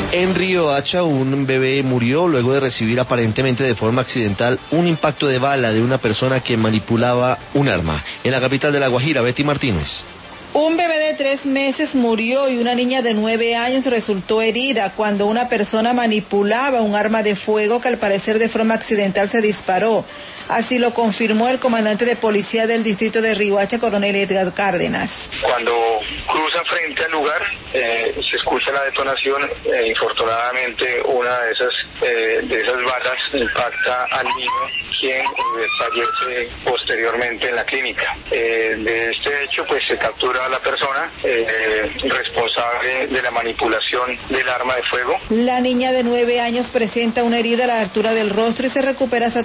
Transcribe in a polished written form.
En Riohacha, un bebé murió luego de recibir aparentemente de forma accidental un impacto de bala de una persona que manipulaba un arma. En la capital de La Guajira, Betty Martínez. Un bebé de 3 meses murió y una niña de 9 años resultó herida cuando una persona manipulaba un arma de fuego que al parecer de forma accidental se disparó. Así lo confirmó el comandante de policía del distrito de Riohacha, coronel Edgar Cárdenas. Cuando cruza frente al lugar, se escucha la detonación. Infortunadamente, una de esas balas impacta al niño, quien fallece posteriormente en la clínica. De este hecho, pues se captura a la persona responsable de la manipulación del arma de fuego. La niña de 9 años presenta una herida a la altura del rostro y se recupera